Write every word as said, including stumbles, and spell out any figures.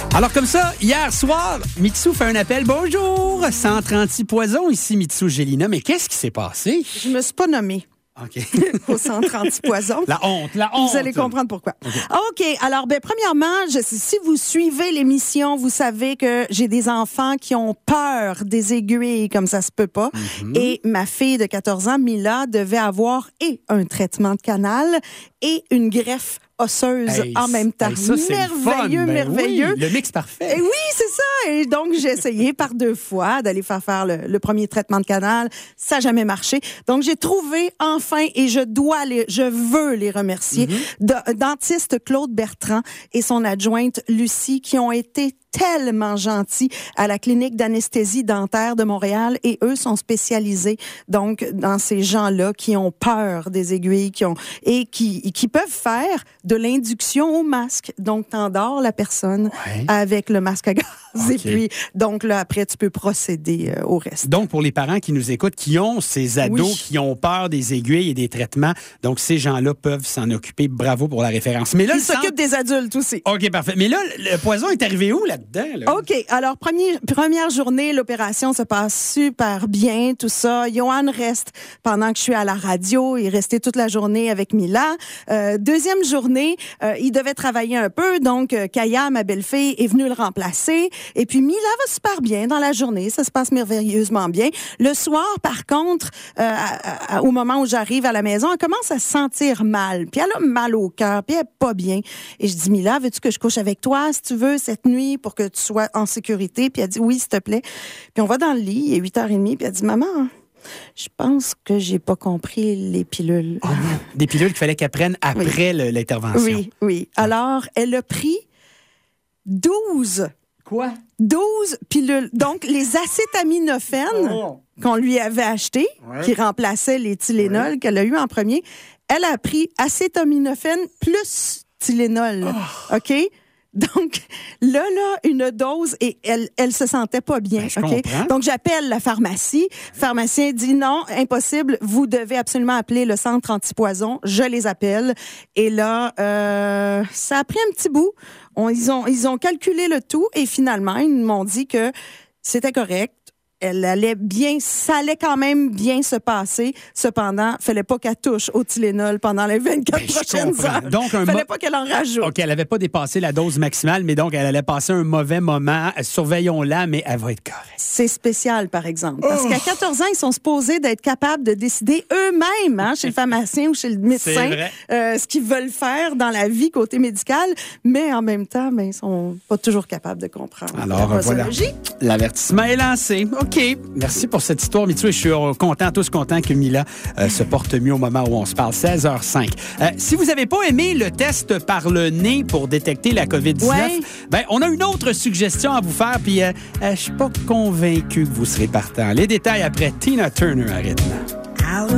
Alors comme ça, hier soir, Mitsou fait un appel. Bonjour, cent trente-six Poison, ici Mitsou Gélina. Mais qu'est-ce qui s'est passé? Je me suis pas nommée. OK. Au cent trente-six Poison. La honte, la honte. Vous allez comprendre pourquoi. OK. OK. Alors, ben, premièrement, je, si vous suivez l'émission, vous savez que j'ai des enfants qui ont peur des aiguilles, comme ça se peut pas. Mm-hmm. Et ma fille de quatorze ans, Mila, devait avoir et un traitement de canal et une greffe osseuse hey, en même temps. Hey, ça, merveilleux, ben merveilleux. Oui, le mix parfait. Et oui, c'est ça. Et donc, j'ai essayé par deux fois d'aller faire faire le, le premier traitement de canal. Ça n'a jamais marché. Donc, j'ai trouvé enfin, et je dois les, je veux les remercier, mm-hmm. de, dentiste Claude Bertrand et son adjointe Lucie, qui ont été tellement gentils à la clinique d'anesthésie dentaire de Montréal, et eux sont spécialisés donc dans ces gens-là qui ont peur des aiguilles, qui ont et qui qui peuvent faire de l'induction au masque. Donc t'endors la personne ouais. avec le masque à gaz okay. et puis donc là après tu peux procéder euh, au reste. Donc pour les parents qui nous écoutent, qui ont ces ados oui. qui ont peur des aiguilles et des traitements, donc ces gens-là peuvent s'en occuper. Bravo pour la référence. Mais là ils s'occupent centre... des adultes aussi. OK, parfait. Mais là le poison est arrivé où là? Dedans, là. OK. Alors, premier, première journée, l'opération se passe super bien, tout ça. Johan reste pendant que je suis à la radio. Il est resté toute la journée avec Mila. Euh, deuxième journée, euh, il devait travailler un peu. Donc, euh, Kaya, ma belle-fille, est venue le remplacer. Et puis, Mila va super bien dans la journée. Ça se passe merveilleusement bien. Le soir, par contre, euh, à, à, au moment où j'arrive à la maison, elle commence à se sentir mal. Puis, elle a mal au cœur. Puis, elle est pas bien. Et je dis, Mila, veux-tu que je couche avec toi, si tu veux, cette nuit, pour que tu sois en sécurité? Puis elle dit oui, s'il te plaît. Puis on va dans le lit, il est huit heures trente, puis elle dit maman, je pense que j'ai pas compris les pilules. Oh, des pilules qu'il fallait qu'elle prenne après oui. l'intervention. Oui, oui. Alors, elle a pris douze. Quoi? douze pilules. Donc, les acétaminophènes oh. qu'on lui avait achetées, ouais. qui remplaçaient les Tylenol ouais. qu'elle a eu en premier, elle a pris acétaminophène plus Tylenol. Oh. OK? Donc, là, là, une dose, et elle elle se sentait pas bien. Ben, OK? Donc, j'appelle la pharmacie. Le pharmacien dit non, impossible, vous devez absolument appeler le centre anti-poison. Je les appelle. Et là, euh, ça a pris un petit bout. On, ils, ont, ils ont calculé le tout et finalement, ils m'ont dit que c'était correct. Elle allait bien, ça allait quand même bien se passer. Cependant, il fallait pas qu'elle touche au Tylenol pendant les vingt-quatre ben, prochaines heures. Donc, un fallait mo- pas qu'elle en rajoute. OK, elle n'avait pas dépassé la dose maximale, mais donc elle allait passer un mauvais moment. Surveillons-la, mais elle va être correcte. C'est spécial, par exemple. Parce oh. qu'à quatorze ans, ils sont supposés d'être capables de décider eux-mêmes, hein, chez le pharmacien ou chez le médecin, euh, ce qu'ils veulent faire dans la vie côté médical, mais en même temps, ben, ils sont pas toujours capables de comprendre. Alors, la voilà. L'avertissement est lancé. OK. Merci pour cette histoire, Mitsou. Et je suis content, tous contents que Mila euh, se porte mieux au moment où on se parle. seize heures cinq. Euh, si vous n'avez pas aimé le test par le nez pour détecter la covid dix-neuf, ouais. ben, on a une autre suggestion à vous faire. Puis, euh, euh, je suis pas convaincu que vous serez partant. Les détails après Tina Turner à rythme.